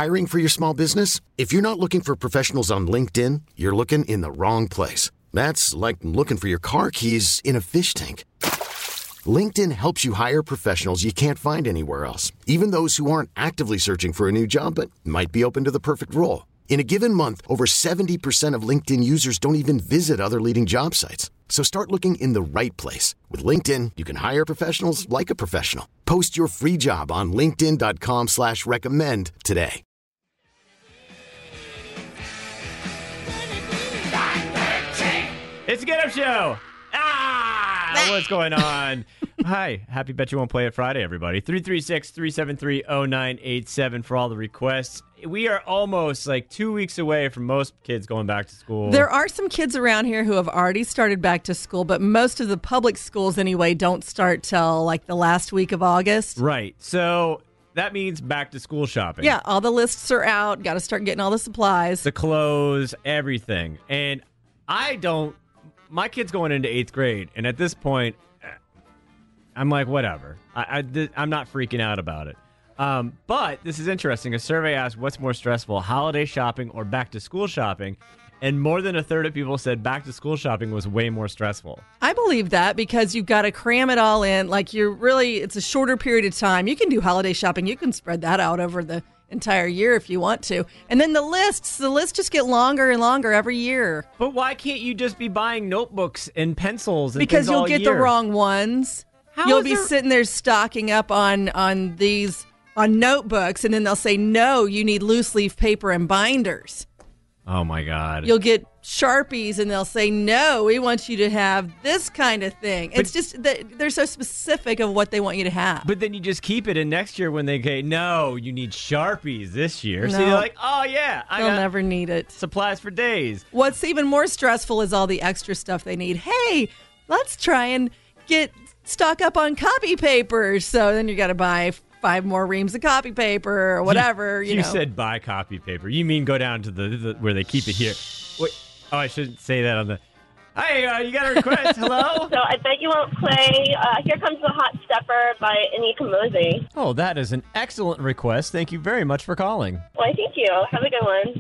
Hiring for your small business? If you're not looking for professionals on LinkedIn, you're looking in the wrong place. That's like looking for your car keys in a fish tank. LinkedIn helps you hire professionals you can't find anywhere else, even those who aren't actively searching for a new job but might be open to the perfect role. In a given month, over 70% of LinkedIn users don't even visit other leading job sites. So start looking in the right place. With LinkedIn, you can hire professionals like a professional. Post your free job on linkedin.com/recommend today. It's a Get Up Show. What's going on? Hi. Happy Bet You Won't Play It Friday, everybody. 336-373-0987 for all the requests. We are almost like 2 weeks away from most kids going back to school. There are some kids around here who have already started back to school, but most of the public schools anyway don't start till like the last week of August. Right. So that means back to school shopping. Yeah, all the lists are out. Got to start getting all the supplies. The clothes, everything. And my kid's going into 8th grade, and at this point, I'm like, whatever. I'm not freaking out about it. But this is interesting. A survey asked what's more stressful, holiday shopping or back-to-school shopping, and more than a third of people said back-to-school shopping was way more stressful. I believe that because you've got to cram it all in. Like it's a shorter period of time. You can do holiday shopping. You can spread that out over the entire year if you want to. And then the lists just get longer and longer every year. But why can't you just be buying notebooks and pencils and because things all you'll get year? The wrong ones. You'll be sitting there stocking up on notebooks, and then they'll say, no, you need loose leaf paper and binders. Oh, my God. You'll get Sharpies, and they'll say, no, we want you to have this kind of thing. It's just that they're so specific of what they want you to have. But then you just keep it, and next year when they say, no, you need Sharpies this year. No. So you're like, oh, yeah. They'll never need it. Supplies for days. What's even more stressful is all the extra stuff they need. Hey, let's try and stock up on copy papers. So then you got to buy 5 more reams of copy paper or whatever. You know. Said buy copy paper. You mean go down to the where they keep it here. Wait, I shouldn't say that on the... Hey, you got a request? Hello? So I Bet You Won't Play Here Comes the Hot Stepper by Anika Mosey. Oh, that is an excellent request. Thank you very much for calling. Well, thank you. Have a good one.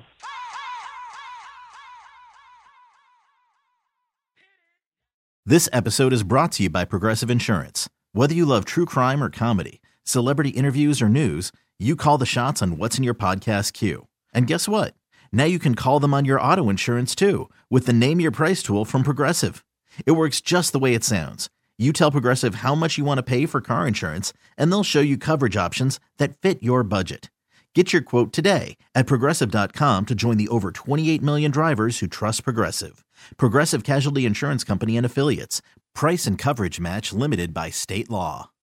This episode is brought to you by Progressive Insurance. Whether you love true crime or comedy, celebrity interviews or news, you call the shots on what's in your podcast queue. And guess what? Now you can call them on your auto insurance too with the Name Your Price tool from Progressive. It works just the way it sounds. You tell Progressive how much you want to pay for car insurance, and they'll show you coverage options that fit your budget. Get your quote today at Progressive.com to join the over 28 million drivers who trust Progressive. Progressive Casualty Insurance Company and Affiliates. Price and coverage match limited by state law.